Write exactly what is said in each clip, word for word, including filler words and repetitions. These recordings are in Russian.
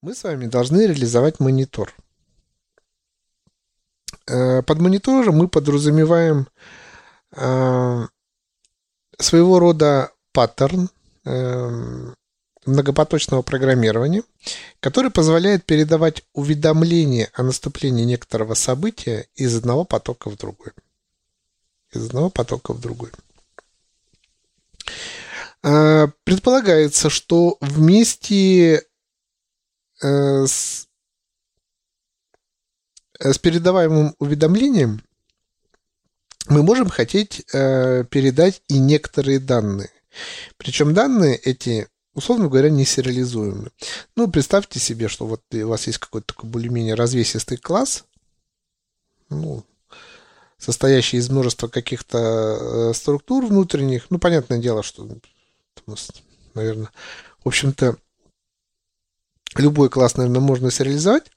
Мы с вами должны реализовать монитор. Э, Под монитором мы подразумеваем э, своего рода паттерн э, многопоточного программирования, который позволяет передавать уведомления о наступлении некоторого события из одного потока в другой. Из одного потока в другой. Э, Предполагается, что вместе э, с, с передаваемым уведомлением мы можем хотеть э, передать и некоторые данные. Причем данные эти, условно говоря, не сериализуемы. Ну, представьте себе, что вот у вас есть какой-то такой более-менее развесистый класс, ну, состоящий из множества каких-то э, структур внутренних. Ну, понятное дело, что, наверное, в общем-то, любой класс, наверное, можно сериализовать.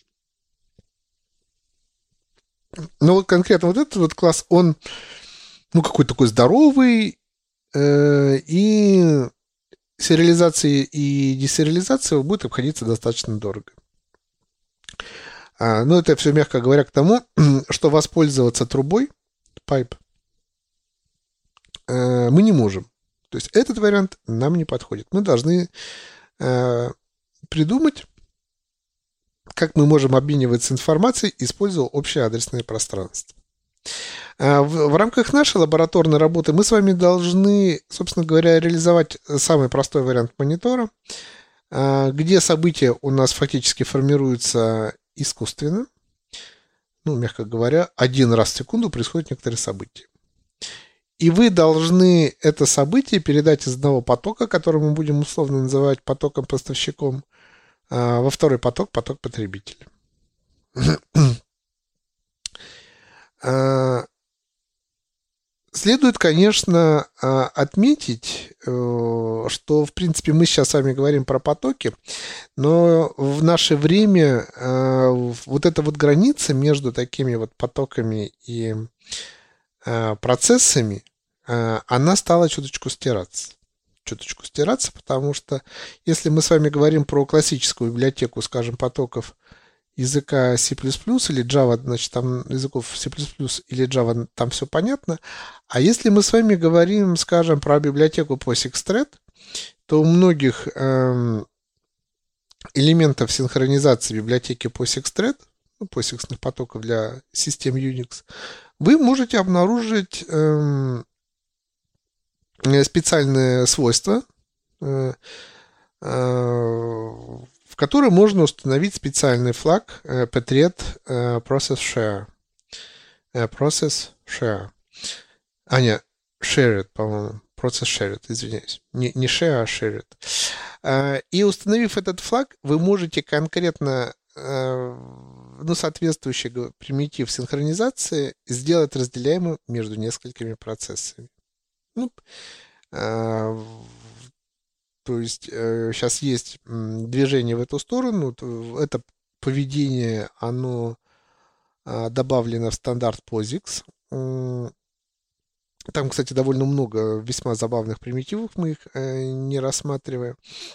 Но вот конкретно вот этот вот класс, он, ну, какой-то такой здоровый, э, и сериализация и десериализация будет обходиться достаточно дорого. А, ну, это все, мягко говоря, к тому, что воспользоваться трубой, pipe, э, мы не можем. То есть этот вариант нам не подходит. Мы должны э, придумать, как мы можем обмениваться информацией, используя общее адресное пространство. А в, в рамках нашей лабораторной работы мы с вами должны, собственно говоря, реализовать самый простой вариант монитора, а, где события у нас фактически формируются искусственно. Ну, мягко говоря, один раз в секунду происходит некоторые события. И вы должны это событие передать из одного потока, который мы будем условно называть потоком-поставщиком, во второй поток, поток потребителя. Следует, конечно, отметить, что, в принципе, мы сейчас с вами говорим про потоки, но в наше время вот эта вот граница между такими вот потоками и процессами, она стала чуточку стираться. Чуточку стираться, потому что если мы с вами говорим про классическую библиотеку, скажем, потоков языка C++ или Java, значит, там языков C++ или Java, там все понятно. А если мы с вами говорим, скажем, про библиотеку POSIX-Thread, то у многих эм, элементов синхронизации библиотеки POSIX-Thread, ну, POSIX потоков для систем Unix, вы можете обнаружить эм, специальные свойства, э, э, в которой можно установить специальный флаг э, Patriot э, Process Share. Э, Process Share. А, нет, Shared, по-моему. Process Shared, извиняюсь. Не, не Share, а Shared. Э, и установив этот флаг, вы можете конкретно э, ну, соответствующий примитив синхронизации сделать разделяемым между несколькими процессами. Ну, э, то есть э, сейчас есть м, движение в эту сторону. Это поведение, оно э, добавлено в стандарт POSIX. Там, кстати, довольно много весьма забавных примитивов, мы их э, не рассматриваем.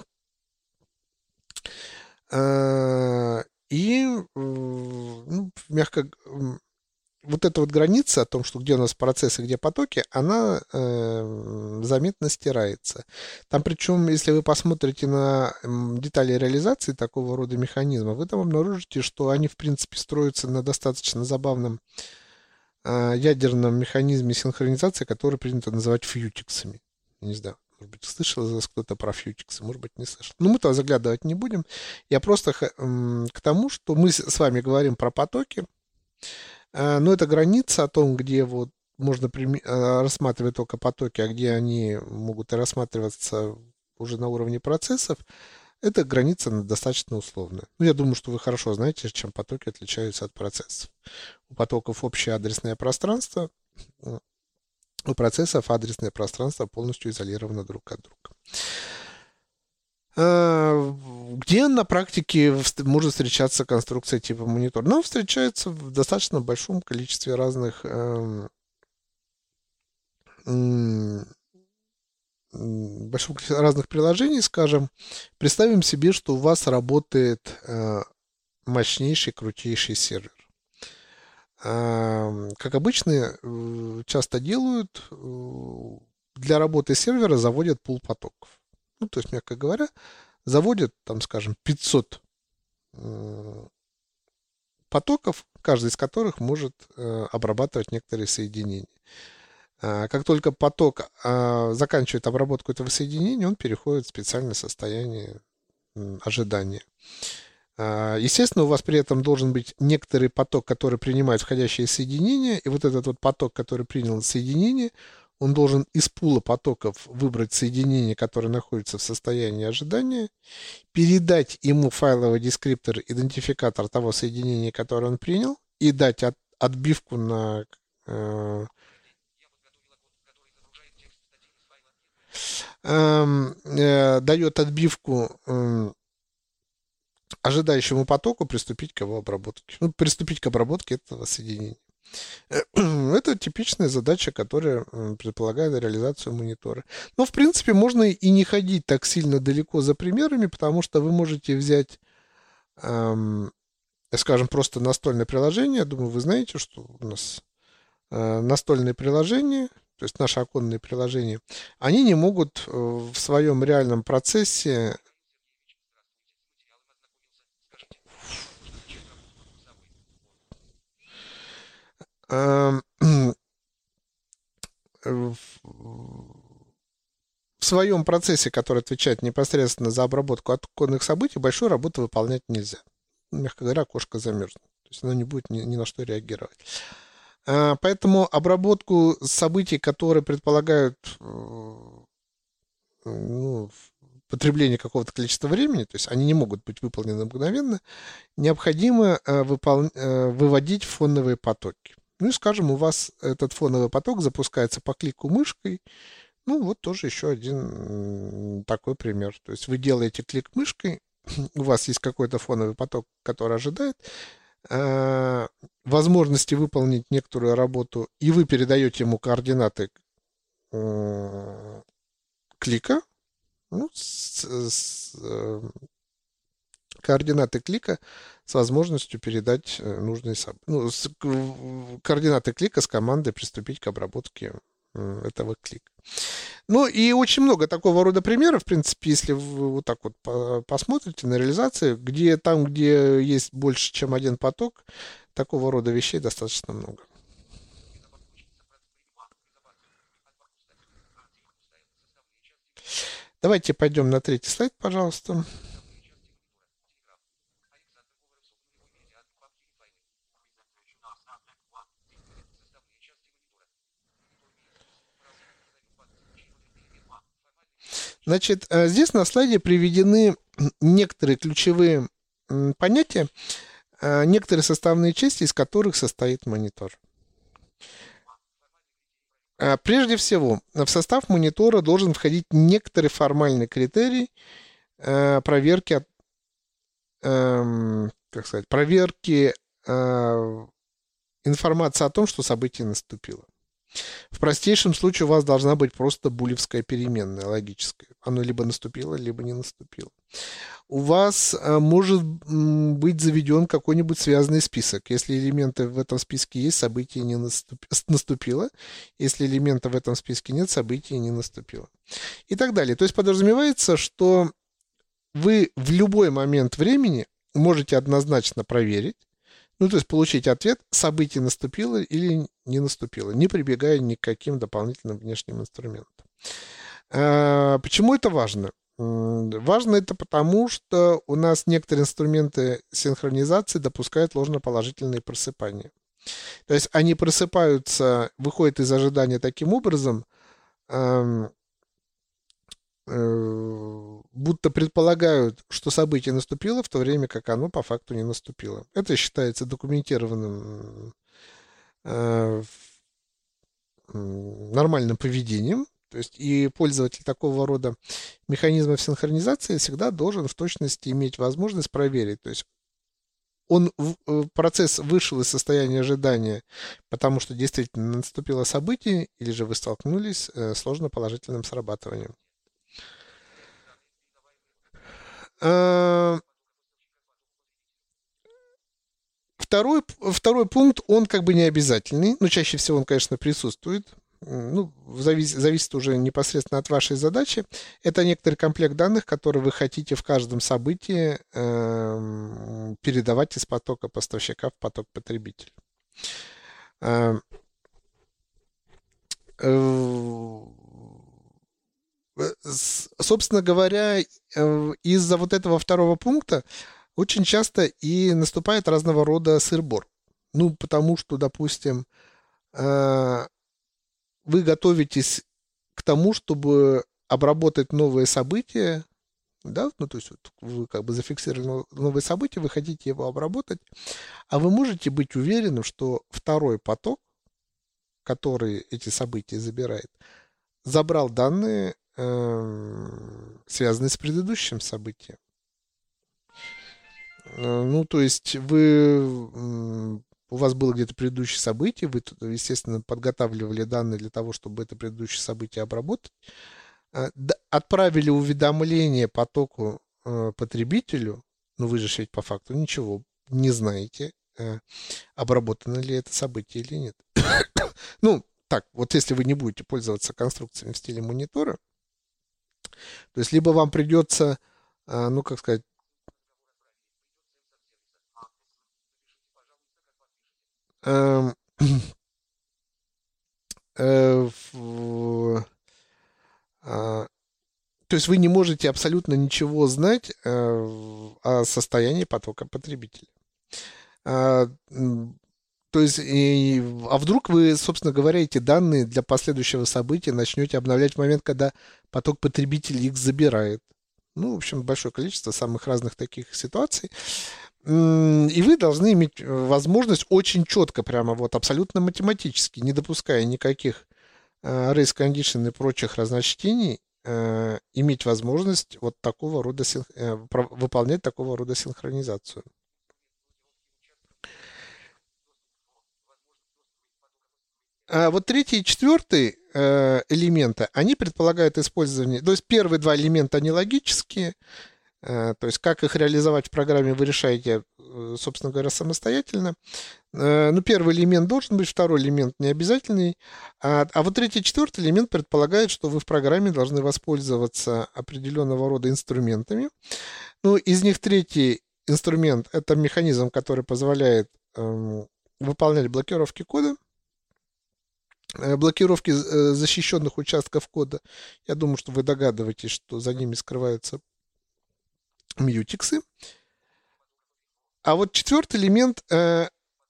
Э, и, э, ну, мягко вот эта вот граница о том, что где у нас процессы, где потоки, она э, заметно стирается. Там причем, если вы посмотрите на детали реализации такого рода механизма, вы там обнаружите, что они, в принципе, строятся на достаточно забавном э, ядерном механизме синхронизации, который принято называть фьютиксами. Не знаю, может быть, слышал кто-то про фьютиксы, может быть, не слышал. Но мы туда заглядывать не будем. Я просто э, к тому, что мы с вами говорим про потоки. Но это граница о том, где вот можно рассматривать только потоки, а где они могут и рассматриваться уже на уровне процессов, эта граница достаточно условная. Ну, я думаю, что вы хорошо знаете, чем потоки отличаются от процессов. У потоков общее адресное пространство, у процессов адресное пространство полностью изолировано друг от друга. Где на практике может встречаться конструкция типа монитор? Ну, встречается в достаточно большом количестве разных э, э, большого количества разных приложений, скажем, представим себе, что у вас работает мощнейший, крутейший сервер. Как обычно часто делают, для работы сервера заводят пул потоков. Ну, то есть, мягко говоря, заводят, там, скажем, пятьсот потоков, каждый из которых может обрабатывать некоторые соединения. Как только поток заканчивает обработку этого соединения, он переходит в специальное состояние ожидания. Естественно, у вас при этом должен быть некоторый поток, который принимает входящее соединение, и вот этот вот поток, который принял соединение, он должен из пула потоков выбрать соединение, которое находится в состоянии ожидания, передать ему файловый дескриптор, идентификатор того соединения, которое он принял, и дать от, отбивку на... Э, э, дает отбивку э, ожидающему потоку приступить к его обработке. Ну, приступить к обработке этого соединения. Это типичная задача, которая предполагает реализацию монитора. Но, в принципе, можно и не ходить так сильно далеко за примерами, потому что вы можете взять, эм, скажем, просто настольное приложение. Я думаю, вы знаете, что у нас э, настольные приложения, то есть наши оконные приложения, они не могут э, в своем реальном процессе эм, в в своем процессе, который отвечает непосредственно за обработку оконных событий, большую работу выполнять нельзя. Мягко говоря, кошка замерзнет. То есть она не будет ни, ни на что реагировать. Поэтому обработку событий, которые предполагают ну, потребление какого-то количества времени, то есть они не могут быть выполнены мгновенно, необходимо выпол... выводить фоновые потоки. Ну и, скажем, у вас этот фоновый поток запускается по клику мышкой. Ну, вот тоже еще один такой пример. То есть вы делаете клик мышкой, у вас есть какой-то фоновый поток, который ожидает э, возможности выполнить некоторую работу, и вы передаете ему координаты э, клика, ну, с, с, э, координаты клика с возможностью передать нужные ну, с, координаты клика с командой приступить к обработке э, этого клика. Ну и очень много такого рода примеров, в принципе, если вы вот так вот посмотрите на реализации, где там, где есть больше, чем один поток, такого рода вещей достаточно много. Давайте пойдем на третий слайд, пожалуйста. Значит, здесь на слайде приведены некоторые ключевые понятия, некоторые составные части, из которых состоит монитор. Прежде всего, в состав монитора должен входить некоторый формальный критерий проверки, как сказать, проверки информации о том, что событие наступило. В простейшем случае у вас должна быть просто булевская переменная, логическая. Оно либо наступило, либо не наступило. У вас может быть заведен какой-нибудь связанный список. Если элементы в этом списке есть, событие не наступило. Если элемента в этом списке нет, событие не наступило. И так далее. То есть подразумевается, что вы в любой момент времени можете однозначно проверить, ну, то есть получить ответ, событие наступило или не наступило, не прибегая ни к каким дополнительным внешним инструментам. Почему это важно? Важно это потому, что у нас некоторые инструменты синхронизации допускают ложноположительные просыпания. То есть они просыпаются, выходят из ожидания таким образом, будто предполагают, что событие наступило, в то время как оно по факту не наступило. Это считается документированным э, нормальным поведением. То есть и пользователь такого рода механизмов синхронизации всегда должен в точности иметь возможность проверить. То есть он, процесс вышел из состояния ожидания, потому что действительно наступило событие, или же вы столкнулись с ложноположительным срабатыванием. А, Второй, второй пункт, он как бы не обязательный, но чаще всего он, конечно, присутствует. Ну, зависит, зависит уже непосредственно от вашей задачи. Это некоторый комплект данных, которые вы хотите в каждом событии э, передавать из потока поставщика в поток потребителя. Э, э, собственно говоря, э, из-за вот этого второго пункта очень часто и наступает разного рода сыр-бор. Ну, потому что, допустим, э, вы готовитесь к тому, чтобы обработать новые события, да, ну, то есть вот вы как бы зафиксировали новые события, вы хотите его обработать, а вы можете быть уверенным, что второй поток, который эти события забирает, забрал данные, э, связанные с предыдущим событием. Э, Ну, то есть вы, м, у вас было где-то предыдущее событие, вы, тут, естественно, подготавливали данные для того, чтобы это предыдущее событие обработать, э, д- отправили уведомление потоку э, потребителю, но вы же ведь по факту ничего не знаете, э, обработано ли это событие или нет. Ну, так, вот если вы не будете пользоваться конструкциями в стиле монитора, то есть либо вам придется, э, ну, как сказать, эм, э, в- а, то есть вы не можете абсолютно ничего знать э, о состоянии потока потребителя. А, м, То есть, и- а вдруг вы, собственно говоря, эти данные для последующего события начнете обновлять в момент, когда поток потребителей их забирает. Ну, в общем, большое количество самых разных таких ситуаций. М, И вы должны иметь э, возможность очень четко, прямо вот абсолютно математически, не допуская никаких э, race condition и прочих разночтений, э, иметь возможность вот такого рода синх- э, про- выполнять такого рода синхронизацию. А вот третий и четвертый э, элементы, они предполагают использование, то есть первые два элемента, они логические, э, то есть как их реализовать в программе вы решаете, э, собственно говоря, самостоятельно. Э, Ну, первый элемент должен быть, второй элемент не обязательный. А, а вот третий и четвертый элемент предполагает, что вы в программе должны воспользоваться определенного рода инструментами. Ну, из них третий инструмент — это механизм, который позволяет эм, выполнять блокировки кода, э, блокировки э, защищенных участков кода. Я думаю, что вы догадываетесь, что за ними скрываются мьютиксы. А вот четвертый элемент э,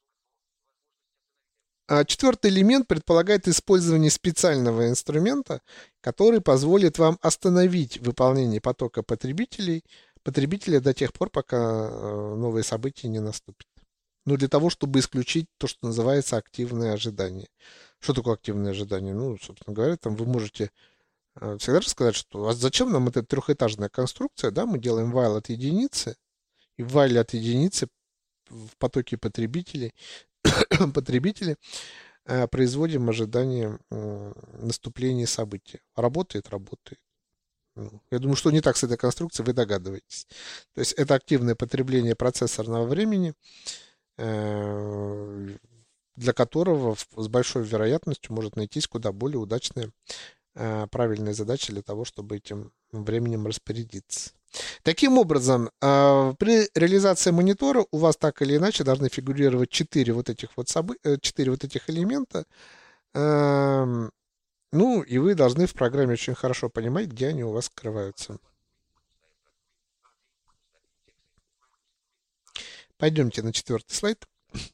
А четвертый элемент предполагает использование специального инструмента, который позволит вам остановить выполнение потока потребителей, потребителя до тех пор, пока э, новые события не наступят. Ну, для того, чтобы исключить то, что называется активное ожидание. Что такое активное ожидание? Ну, собственно говоря, там вы можете э, всегда же сказать, что а зачем нам эта трехэтажная конструкция, да, мы делаем while от единицы, и в while от единицы в потоке потребителей, потребители э, производим ожидание м, наступления события. Работает, работает. Ну, я думаю, что не так с этой конструкцией, вы догадываетесь. То есть это активное потребление процессорного времени, э, для которого в- с большой вероятностью может найтись куда более удачная, э, правильная задача для того, чтобы этим временем распорядиться. Таким образом, э, при реализации монитора у вас так или иначе должны фигурировать четыре вот этих вот собы- э, четыре вот этих элемента. Эм, Ну, и вы должны в программе очень хорошо понимать, где они у вас скрываются. Пойдемте на четвертый слайд.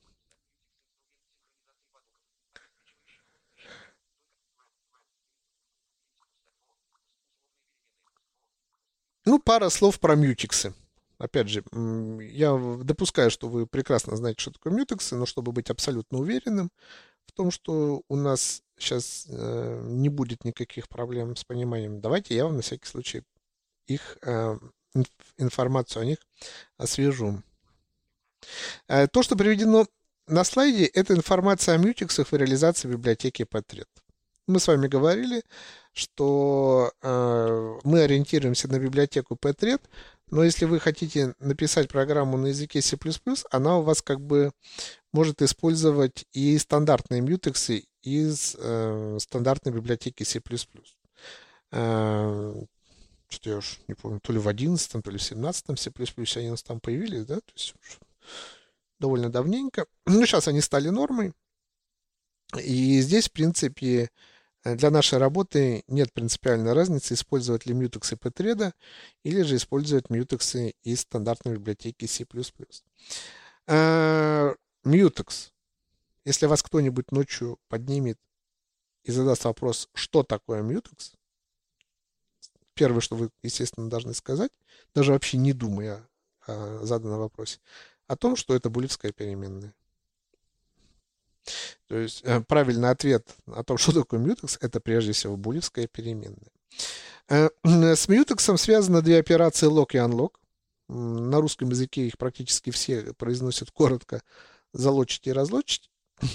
Ну, пара слов про мьютиксы. Опять же, м, я в- допускаю, что вы прекрасно знаете, что такое мьютексы, но чтобы быть абсолютно уверенным в том, что у нас сейчас не будет никаких проблем с пониманием, давайте я вам на всякий случай их э, инф- информацию о них освежу. Э, То, что приведено на слайде, это информация о мьютиксах в реализации библиотеки Patriot. Мы с вами говорили, что э, мы ориентируемся на библиотеку Patriot, Но если вы хотите написать программу на языке C++, она у вас как бы может использовать и стандартные мьютексы из э, стандартной библиотеки C++. Э, что-то я уж не помню, то ли в одиннадцатом, то ли в семнадцатом C++ они у нас там появились, да, то есть уж довольно давненько. Ну, сейчас они стали нормой. И здесь, в принципе, для нашей работы нет принципиальной разницы, использовать ли мьютексы pthread или же использовать мьютексы из стандартной библиотеки C++. Мьютекс. Если вас кто-нибудь ночью поднимет и задаст вопрос, что такое мьютекс, первое, что вы, естественно, должны сказать, даже вообще не думая о заданном вопросе, о том, что это булевская переменная. То есть э, правильный ответ о том, что такое мьютекс, это прежде всего булевская переменная. Э, с мьютексом связаны две операции lock и unlock. На русском языке их практически все произносят коротко: залочить и разлочить.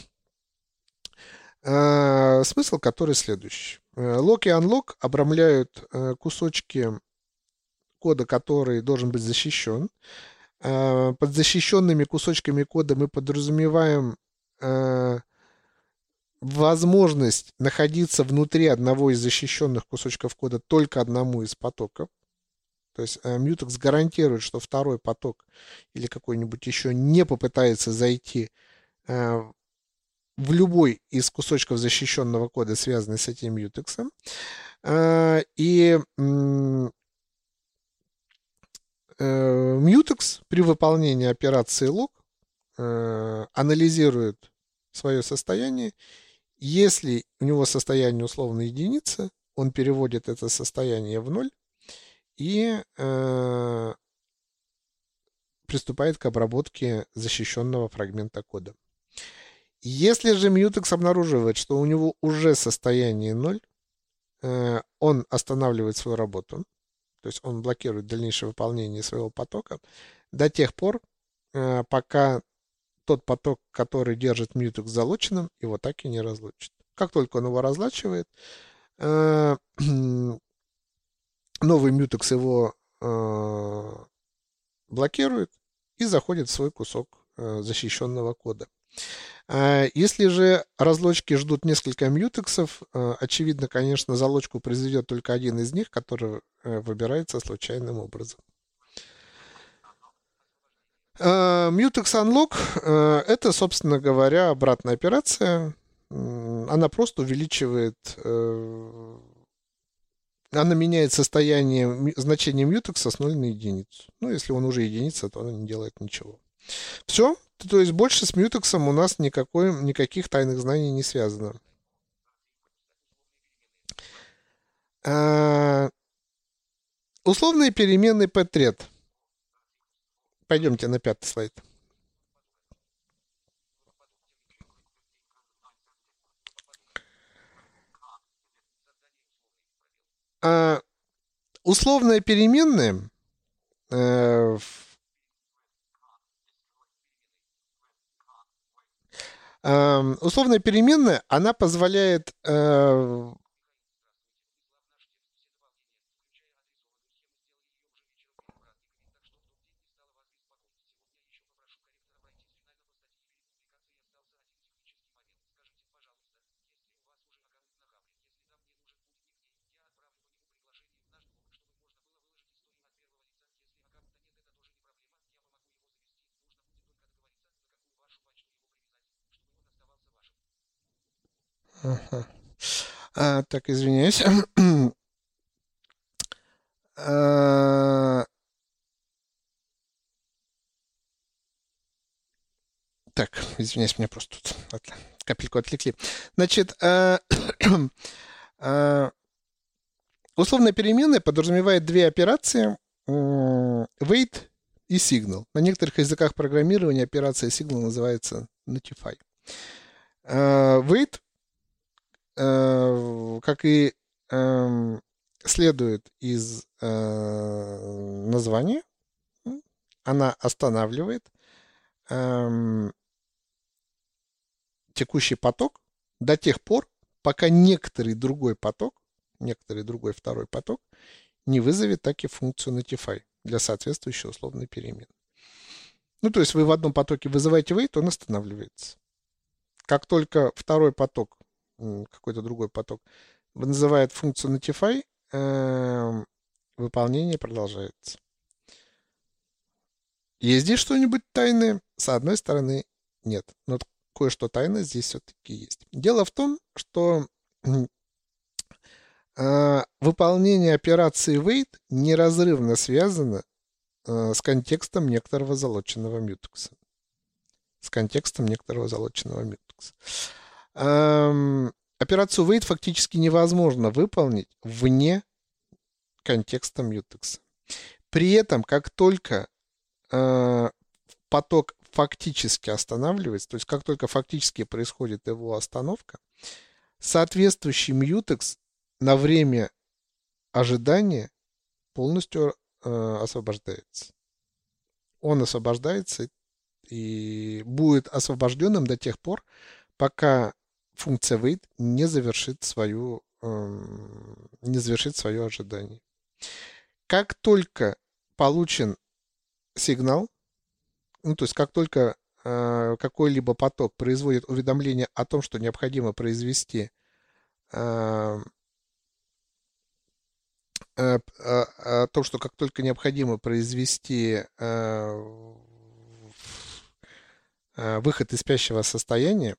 Э, смысл который следующий. Lock и unlock обрамляют э, кусочки кода, который должен быть защищен. Э, под защищенными кусочками кода мы подразумеваем э, возможность находиться внутри одного из защищенных кусочков кода только одному из потоков. То есть э, Mutex гарантирует, что второй поток или какой-нибудь еще не попытается зайти э, в любой из кусочков защищенного кода, связанный с этим Mutex. Э, и э, Mutex при выполнении операции log э, анализирует свое состояние. Если у него состояние условно единица, он переводит это состояние в ноль и э, приступает к обработке защищенного фрагмента кода. Если же Mutex обнаруживает, что у него уже состояние ноль, э, он останавливает свою работу, то есть он блокирует дальнейшее выполнение своего потока до тех пор, э, пока тот поток, который держит Mutex залоченным, его так и не разлучит. Как только он его разлачивает, э, новый Mutex его э, блокирует и заходит в свой кусок э, защищенного кода. Э, если же разлочки ждут несколько мьютексов, э, очевидно, конечно, залочку произведет только один из них, который э, выбирается случайным образом. Mutex Unlock — это, собственно говоря, обратная операция. Она просто увеличивает, она меняет состояние, значение Mutex с ноль на единицу. Ну, если он уже единица, то она не делает ничего. Все. То есть больше с Mutex у нас никакой, никаких тайных знаний не связано. Условные переменные pthread. Пойдемте на пятый слайд. А, условная переменная э, э, условная переменная, она позволяет э, Ага. А, так, извиняюсь. а, так, извиняюсь, меня просто тут от, капельку отвлекли. Значит, а, а, условная переменная подразумевает две операции wait и signal. На некоторых языках программирования операция signal называется notify. Wait, как и следует из названия, она останавливает текущий поток до тех пор, пока некоторый другой поток, некоторый другой второй поток не вызовет таки функцию notify. для соответствующей условной переменной. Ну, то есть вы в одном потоке вызываете wait, он останавливается. Как только второй поток, какой-то другой поток, вызывает функцию notify, э, выполнение продолжается. Есть здесь что-нибудь тайное? С одной стороны, нет. Но кое-что тайное здесь все-таки есть. Дело в том, что э, выполнение операции wait неразрывно связано э, с контекстом некоторого залоченного мьютекса. С контекстом некоторого залоченного мьютекса. Эм, операцию wait фактически невозможно выполнить вне контекста мьютекса. При этом, как только э, поток фактически останавливается, то есть как только фактически происходит его остановка, соответствующий мьютекс на время ожидания полностью э, освобождается. Он освобождается и будет освобожденным до тех пор, пока функция wait не завершит свою, э, не завершит свое ожидание. Как только получен сигнал, ну, то есть как только э, какой-либо поток производит уведомление о том, что необходимо произвести э, э, э, о том, что как только необходимо произвести э, э, выход из спящего состояния,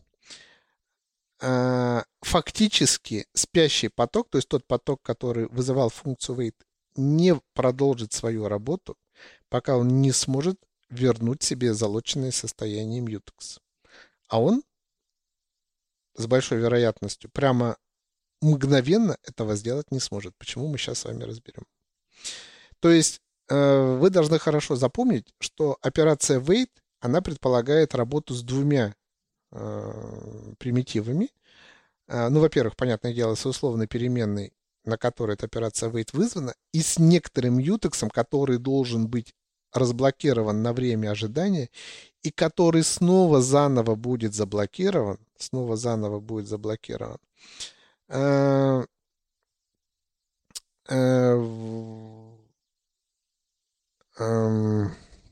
э, фактически спящий поток, то есть тот поток, который вызывал функцию wait, не продолжит свою работу, пока он не сможет вернуть себе залоченное состояние мьютекс. А он с большой вероятностью прямо мгновенно этого сделать не сможет. Почему, мы сейчас с вами разберем. То есть э, вы должны хорошо запомнить, что операция wait, она предполагает работу с двумя э, примитивами. Э, ну, во-первых, понятное дело, с условной переменной, на которой эта операция wait вызвана, и с некоторым мьютексом, который должен быть разблокирован на время ожидания, и который снова заново будет заблокирован, снова заново будет заблокирован. Э, э, э,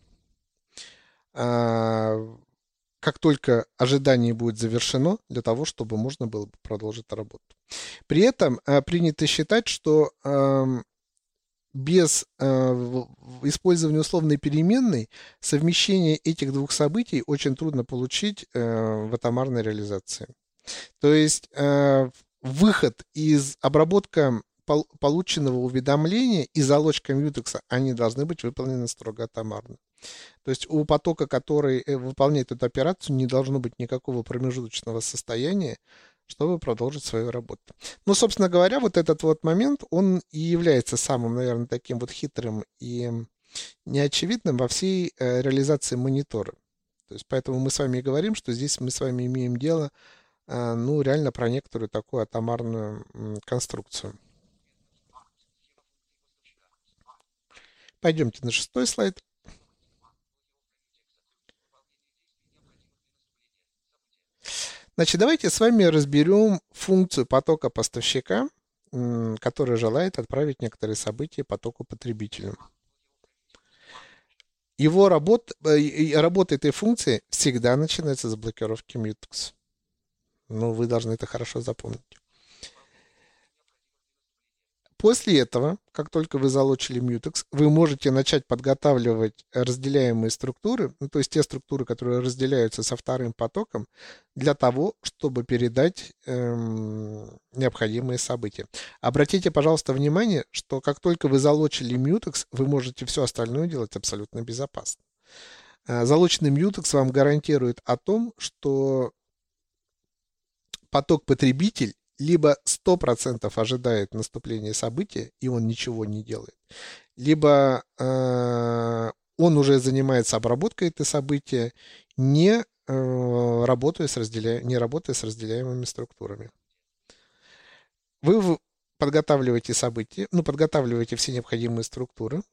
э, как только ожидание будет завершено, для того, чтобы можно было бы продолжить работу. При этом э, принято считать, что э, без э, использования условной переменной совмещение этих двух событий очень трудно получить э, в атомарной реализации. То есть э, выход из обработка пол, полученного уведомления и залочка мьютекса, они должны быть выполнены строго атомарно. То есть у потока, который выполняет эту операцию, не должно быть никакого промежуточного состояния, чтобы продолжить свою работу. Ну, собственно говоря, вот этот вот момент, он и является самым, наверное, таким вот хитрым и неочевидным во всей э, реализации монитора. То есть поэтому мы с вами и говорим, что здесь мы с вами имеем дело, э, ну, реально про некоторую такую атомарную м, конструкцию. Пойдемте на шестой слайд. Значит, давайте с вами разберем функцию потока поставщика, который желает отправить некоторые события потоку потребителю. Его работа, работа этой функции всегда начинается с блокировки мьютекс. Ну, вы должны это хорошо запомнить. После этого, как только вы залочили мьютекс, вы можете начать подготавливать разделяемые структуры, ну, то есть те структуры, которые разделяются со вторым потоком, для того, чтобы передать эм, необходимые события. Обратите, пожалуйста, внимание, что как только вы залочили мьютекс, вы можете все остальное делать абсолютно безопасно. Залоченный мьютекс вам гарантирует о том, что поток потребитель либо сто процентов ожидает наступления события, и он ничего не делает, либо э, он уже занимается обработкой этого события, не, э, работая с разделя... не работая с разделяемыми структурами. Вы подготавливаете события, ну, подготавливаете все необходимые структуры,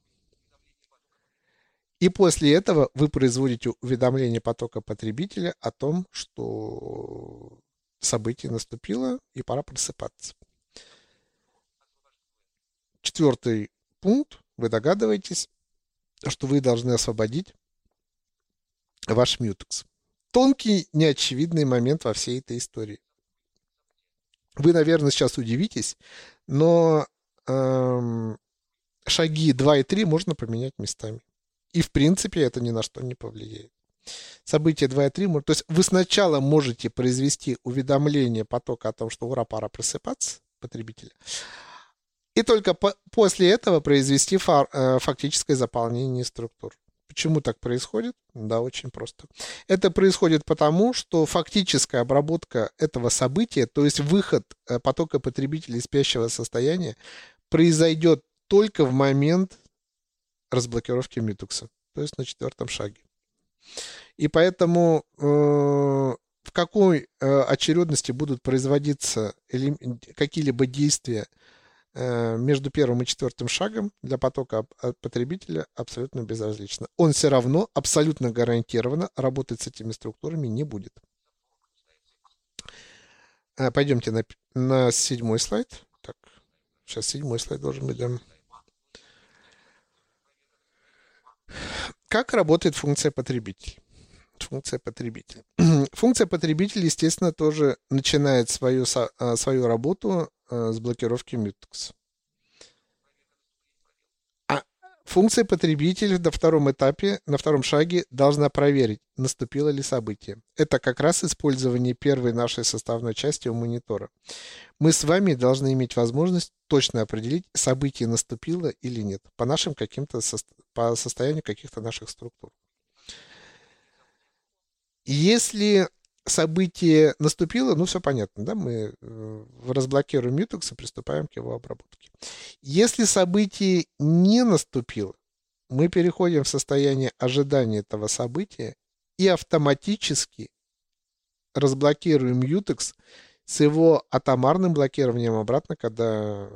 и после этого вы производите уведомление потока потребителя о том, что событие наступило и пора просыпаться. Четвертый пункт вы догадываетесь, что вы должны освободить ваш Mutex. Тонкий, неочевидный момент во всей этой истории. Вы, наверное, сейчас удивитесь, но эм, шаги два и три можно поменять местами. И, в принципе, это ни на что не повлияет. Событие два и три, то есть вы сначала можете произвести уведомление потока о том, что ура, пора просыпаться, потребителя, и только по- после этого произвести фар, э, фактическое заполнение структур. Почему так происходит? Да, очень просто. Это происходит потому, что фактическая обработка этого события, то есть выход э, потока потребителя из спящего состояния, произойдет только в момент разблокировки Mutex, то есть на четвертом шаге. И поэтому э, в какой э, очередности будут производиться или, какие-либо действия э, между первым и четвертым шагом для потока от потребителя абсолютно безразлично. Он все равно абсолютно гарантированно работать с этими структурами не будет. Э, пойдемте на, на седьмой слайд. Так, сейчас седьмой слайд должен быть. Да. Как работает функция потребитель? Функция потребитель. Функция потребитель, естественно, тоже начинает свою, свою работу с блокировки Mutex. А функция потребитель на втором этапе, на втором шаге должна проверить, наступило ли событие. Это как раз использование первой нашей составной части у монитора. Мы с вами должны иметь возможность точно определить, событие наступило или нет, по нашим каким-то, по состоянию каких-то наших структур. Если событие наступило, ну, все понятно, да, мы разблокируем Mutex и приступаем к его обработке. Если событие не наступило, мы переходим в состояние ожидания этого события и автоматически разблокируем Mutex с его атомарным блокированием обратно, когда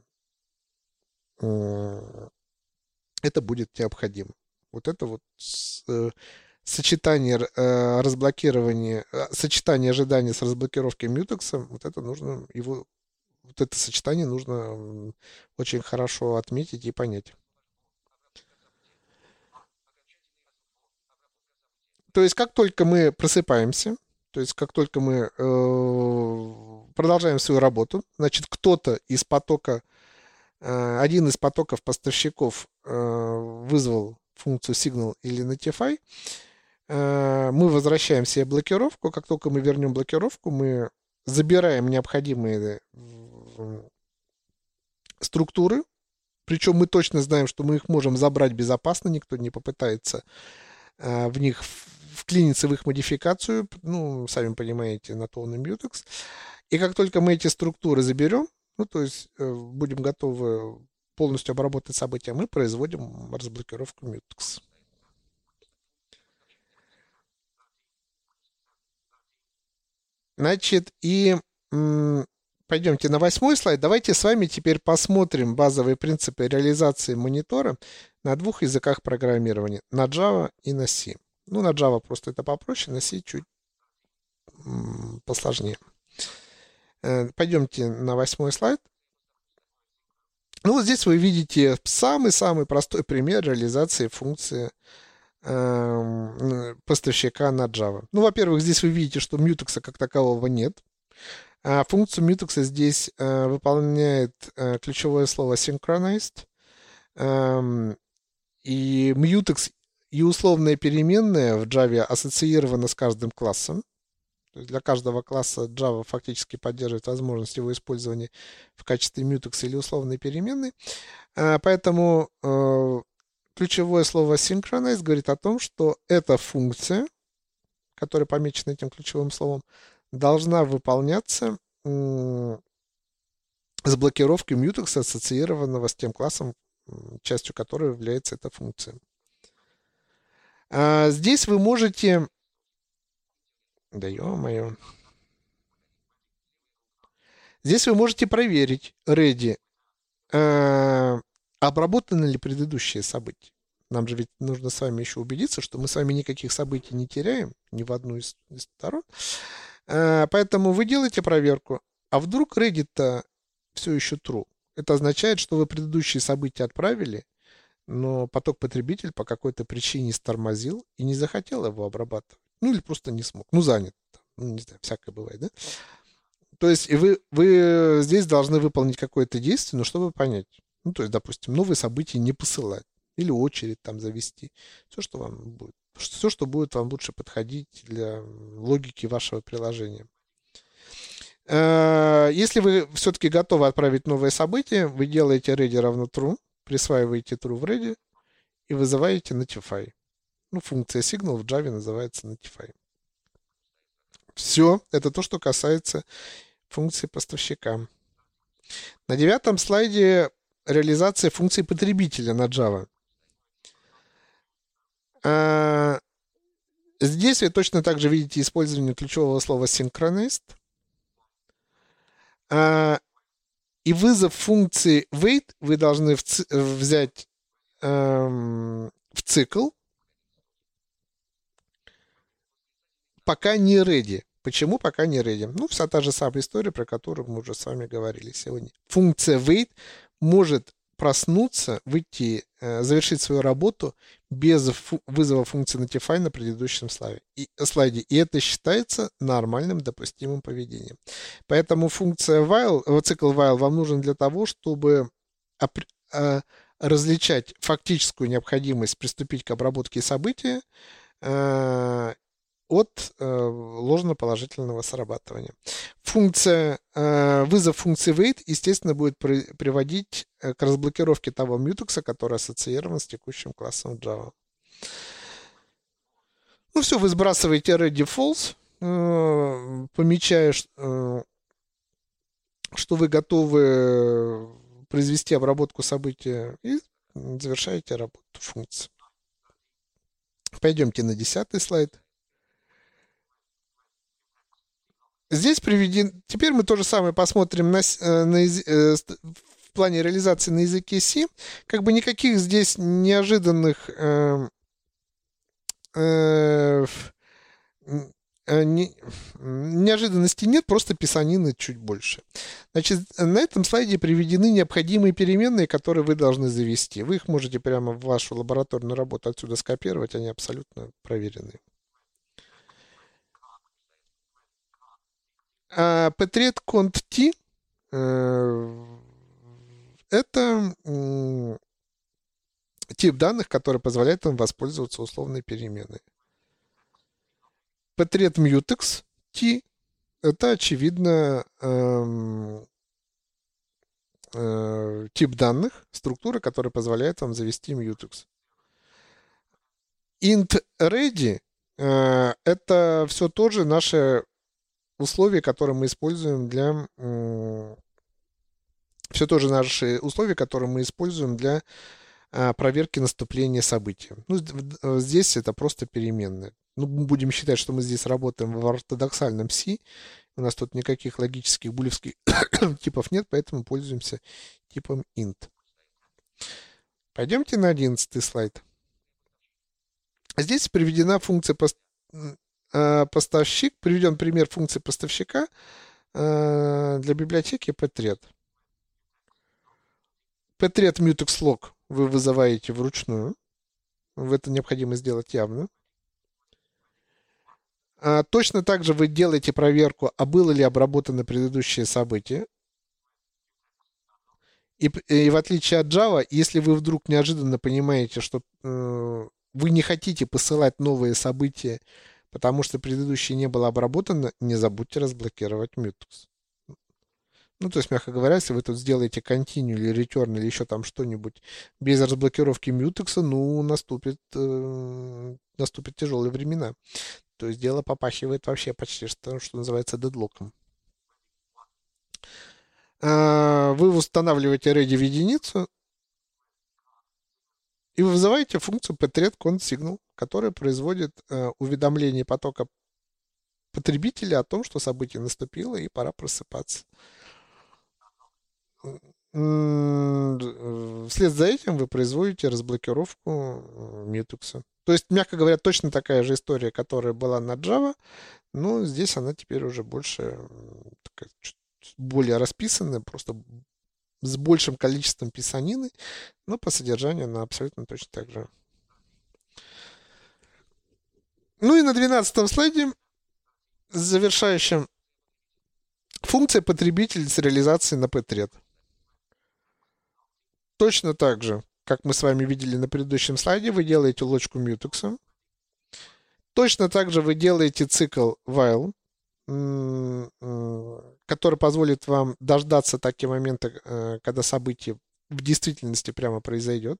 это будет необходимо. Вот это вот сочетание э, разблокирования, сочетание ожидания с разблокировкой Mutex, вот это нужно, его, вот это сочетание нужно очень хорошо отметить и понять. То есть, как только мы просыпаемся, то есть, как только мы э, продолжаем свою работу, значит, кто-то из потока, э, один из потоков поставщиков э, вызвал функцию Signal или Notify, мы возвращаем себе блокировку. Как только мы вернем блокировку, мы забираем необходимые структуры. Причем мы точно знаем, что мы их можем забрать безопасно, никто не попытается в них вклиниться в их модификацию. Ну, сами понимаете, на то он и Mutex. И как только мы эти структуры заберем, ну, то есть будем готовы полностью обработать события, мы производим разблокировку Mutex. Значит, и м, пойдемте на восьмой слайд. Давайте с вами теперь посмотрим базовые принципы реализации монитора на двух языках программирования, на Java и на C. Ну, на Java просто это попроще, на C чуть м, посложнее. Э, пойдемте на восьмой слайд. Ну, вот здесь вы видите самый-самый простой пример реализации функции поставщика на Java. Ну, во-первых, здесь вы видите, что Mutex как такового нет. А функцию Mutex здесь а, выполняет а, ключевое слово synchronized. А, и Mutex и условная переменная в Java ассоциирована с каждым классом. То есть для каждого класса Java фактически поддерживает возможность его использования в качестве Mutex или условной переменной. А, поэтому ключевое слово synchronize говорит о том, что эта функция, которая помечена этим ключевым словом, должна выполняться с блокировкой Mutex, ассоциированного с тем классом, частью которого является эта функция. А здесь вы можете... Да ё-моё. Здесь вы можете проверить ready, обработаны ли предыдущие события. Нам же ведь нужно с вами еще убедиться, что мы с вами никаких событий не теряем, ни в одну из, из сторон. А, поэтому вы делаете проверку. А вдруг ready-то все еще true? Это означает, что вы предыдущие события отправили, но поток потребитель по какой-то причине стормозил и не захотел его обрабатывать. Ну или просто не смог. Ну, занят. Ну, не знаю, всякое бывает, да? То есть и вы, вы здесь должны выполнить какое-то действие, но чтобы понять. Ну, то есть, допустим, новые события не посылать. Или очередь там завести. Все, что вам будет. Все, что будет вам лучше подходить для логики вашего приложения. Э, Если вы все-таки готовы отправить новое событие, вы делаете ready равно true, присваиваете true в ready и вызываете notify. Ну, функция signal в Java называется notify. Все, это то, что касается функции поставщика. На девятом слайде реализация функции потребителя на Java. А, здесь вы точно так же видите использование ключевого слова synchronized. А, и вызов функции wait вы должны в ци- взять эм, в цикл, пока не ready. Почему пока не ready? Ну, вся та же самая история, про которую мы уже с вами говорили сегодня. Функция wait может проснуться, выйти, э, завершить свою работу без фу- вызова функции notify на предыдущем слайде. И, слайде. И это считается нормальным допустимым поведением. Поэтому функция while, э, цикл while вам нужен для того, чтобы опр- э, различать фактическую необходимость приступить к обработке события э, от э, ложноположительного срабатывания. Функция, э, вызов функции wait, естественно, будет при, приводить э, к разблокировке того мьютекса, который ассоциирован с текущим классом Java. Ну все, вы сбрасываете ready false, э, помечая, э, что вы готовы произвести обработку события и завершаете работу функции. Пойдемте на десятый слайд. Здесь приведен... Теперь мы то же самое посмотрим на, на, э, в плане реализации на языке C. Как бы никаких здесь неожиданных э, э, э, не, неожиданностей нет, просто писанины чуть больше. Значит, на этом слайде приведены необходимые переменные, которые вы должны завести. Вы их можете прямо в вашу лабораторную работу отсюда скопировать, они абсолютно проверены. А pthread const t это тип данных, который позволяет вам воспользоваться условной переменной. pthread mutex t это, очевидно, эм, э, тип данных, структура, которая позволяет вам завести mutex. int ready э, это все тоже наши условия, которые мы используем для э, все тоже наши условия, которые мы используем для а, проверки наступления события. Ну, здесь это просто переменные. Ну, будем считать, что мы здесь работаем в ортодоксальном C. У нас тут никаких логических булевских типов нет, поэтому пользуемся типом int. Пойдемте на одиннадцатый слайд. Здесь приведена функция пост... поставщик, приведен пример функции поставщика для библиотеки pthread. pthread mutex log вы вызываете вручную. Это необходимо сделать явно. А, точно так же вы делаете проверку, а было ли обработано предыдущее событие. И, и в отличие от Java, если вы вдруг неожиданно понимаете, что э, вы не хотите посылать новые события, потому что предыдущее не было обработано, не забудьте разблокировать mutex. Ну, то есть, мягко говоря, если вы тут сделаете continue или return или еще там что-нибудь без разблокировки mutex, ну, наступит, э, наступят тяжелые времена. То есть дело попахивает вообще почти что, что называется дедлоком. А, вы устанавливаете ready в единицу и вы вызываете функцию pthread const signal, которая производит э, уведомление потока потребителя о том, что событие наступило и пора просыпаться. Вслед за этим вы производите разблокировку mutex. То есть, мягко говоря, точно такая же история, которая была на Java, но здесь она теперь уже больше такая, более расписанная, просто с большим количеством писанины, но по содержанию она абсолютно точно так же. Ну и на двенадцатом слайде завершающим функция потребителя с реализацией на Pthread. Точно так же, как мы с вами видели на предыдущем слайде, вы делаете лочку Mutex. Точно так же вы делаете цикл while, который позволит вам дождаться такие моменты, когда событие в действительности прямо произойдет.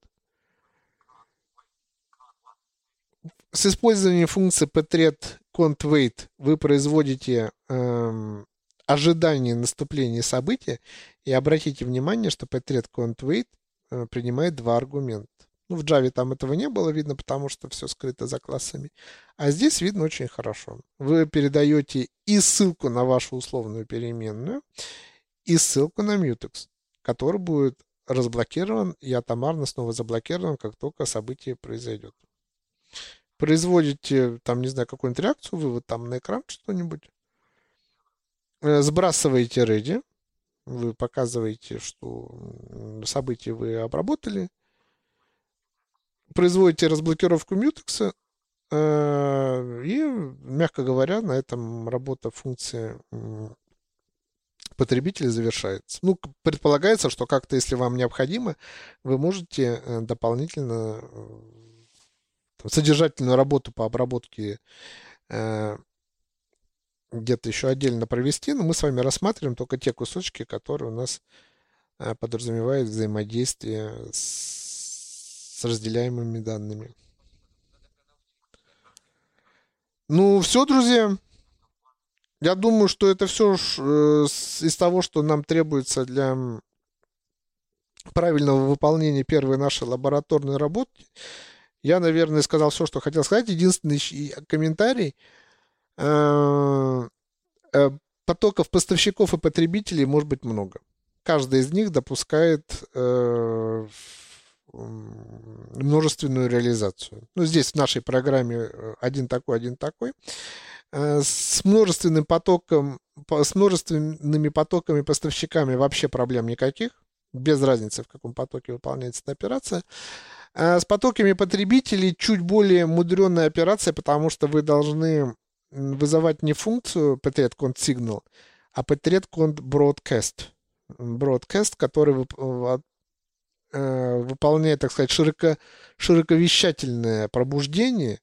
С использованием функции pthread cont wait вы производите эм, ожидание наступления события. И обратите внимание, что pthread cont wait э, принимает два аргумента. Ну, в Java там этого не было видно, потому что все скрыто за классами. А здесь видно очень хорошо. Вы передаете и ссылку на вашу условную переменную, и ссылку на mutex, который будет разблокирован и атомарно снова заблокирован, как только событие произойдет. Производите, там, не знаю, какую-нибудь реакцию, вывод там на экран что-нибудь, сбрасываете ready, вы показываете, что событие вы обработали, производите разблокировку mutex, и, мягко говоря, на этом работа функции потребителя завершается. Ну, предполагается, что как-то, если вам необходимо, вы можете дополнительно содержательную работу по обработке э, где-то еще отдельно провести, но мы с вами рассматриваем только те кусочки, которые у нас э, подразумевают взаимодействие с, с разделяемыми данными. Ну, все, друзья. Я думаю, что это все э, из того, что нам требуется для правильного выполнения первой нашей лабораторной работы. Я, наверное, сказал все, что хотел сказать. Единственный комментарий. Потоков поставщиков и потребителей может быть много. Каждый из них допускает множественную реализацию. Ну, здесь в нашей программе один такой, один такой. С множественным потоком, с множественными потоками поставщиками вообще проблем никаких. Без разницы, в каком потоке выполняется эта операция. А с потоками потребителей чуть более мудреная операция, потому что вы должны вызывать не функцию pthread cont signal, а pthread cont broadcast. Broadcast, который выполняет, так сказать, широко, широковещательное пробуждение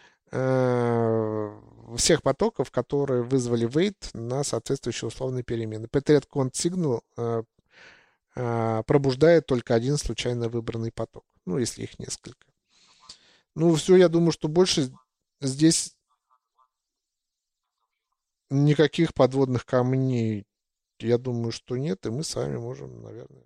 всех потоков, которые вызвали wait на соответствующие условные перемены. pthread cont signal пробуждает только один случайно выбранный поток. Ну, если их несколько. Ну, все, я думаю, что больше здесь никаких подводных камней, я думаю, что нет, и мы с вами можем, наверное...